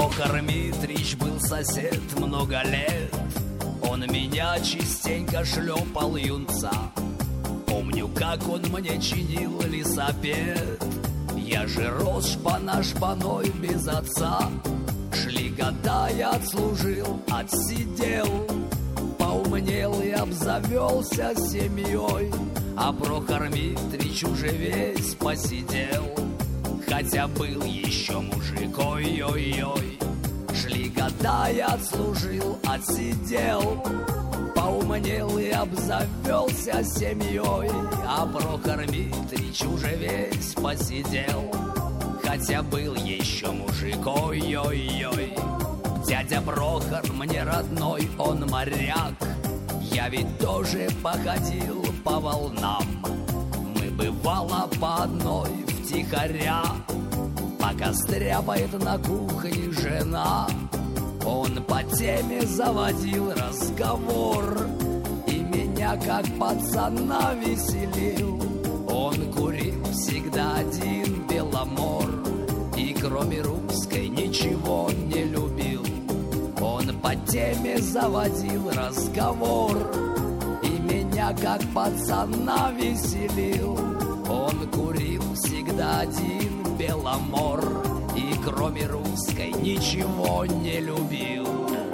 Прохор Митрич был сосед много лет. Он меня частенько шлепал, юнца. Помню, как он мне чинил лесопед. Я же рос шпана-шпаной без отца. Шли года, я отслужил, отсидел, поумнел и обзавелся семьей. А Прохор Митрич уже весь посидел, хотя был еще мужик, ой-ой-ой. Шли года, я отслужил, отсидел, поумнел и обзавелся семьей. А Прохор Митрич уже весь посидел, хотя был еще мужик, ой-ой-ой. Дядя Прохор мне родной, он моряк. Я ведь тоже походил по волнам. Мы бывало по одной втихаря, пока стряпает на кухне жена. Он по теме заводил разговор и меня как пацана веселил. Он курил всегда один Беломор и кроме русской ничего не любил. Он по теме заводил разговор и меня как пацана веселил. Он курил всегда один Беломор и кроме русской ничего не любил.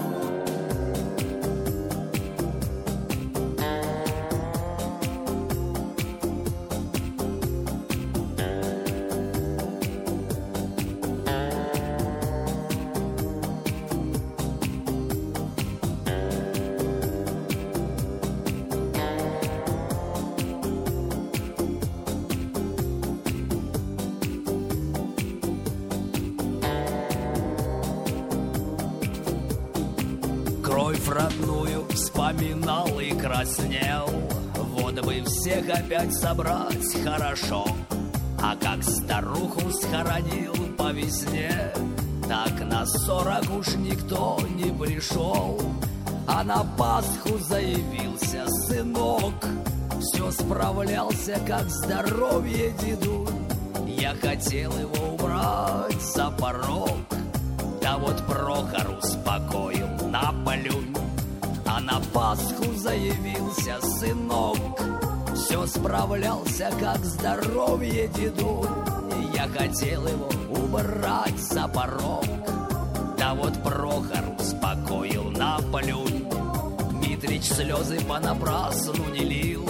Кровь родную вспоминал и краснел. Вот бы всех опять собрать хорошо. А как старуху схоронил по весне, так на 40 уж никто не пришел. А на Пасху заявился сынок, все справлялся, как здоровье деду. Я хотел его убрать за порог, да вот Прохор успокоил: наплюнь. А на Пасху заявился сынок, все справлялся, как здоровье деду. Я хотел его убрать за порог, да вот Прохор успокоил: наплюнь. Митрич слезы понапрасну не лил,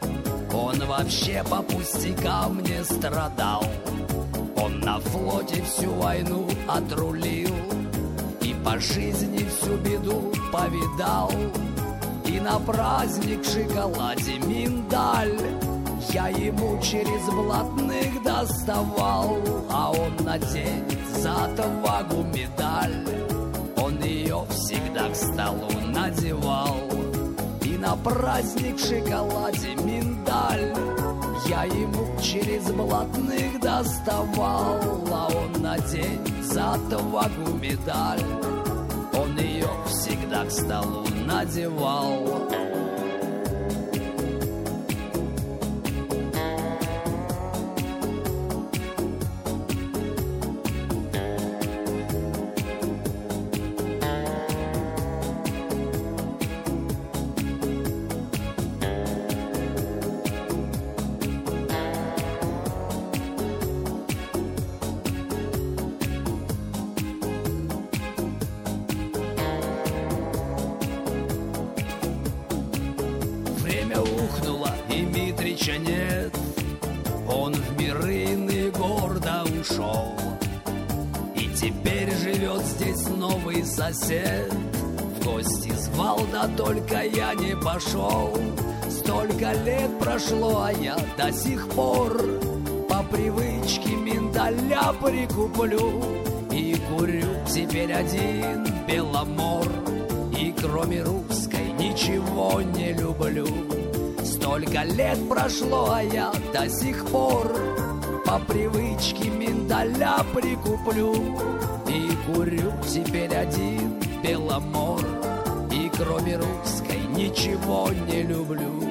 он вообще по пустякам не страдал. Он на флоте всю войну отрулил и по жизни всю беду повидал. И на праздник в шоколаде миндаль я ему через блатных доставал. А он наденет за отвагу медаль, он ее всегда к столу надевал. И на праздник в шоколаде миндаль я ему через блатных доставал. А он наденет за отвагу медаль, он ее всегда к столу надевал. Время ухнуло, и Митрича нет. Он в миры иные гордо ушел, и теперь живет здесь новый сосед. В гости звал, да только я не пошел. Столько лет прошло, а я до сих пор по привычке миндаля прикуплю и курю теперь один Беломор. И кроме русской ничего не люблю. Столько лет прошло, а я до сих пор по привычке миндаля прикуплю и курю теперь один Беломор. И кроме русской ничего не люблю.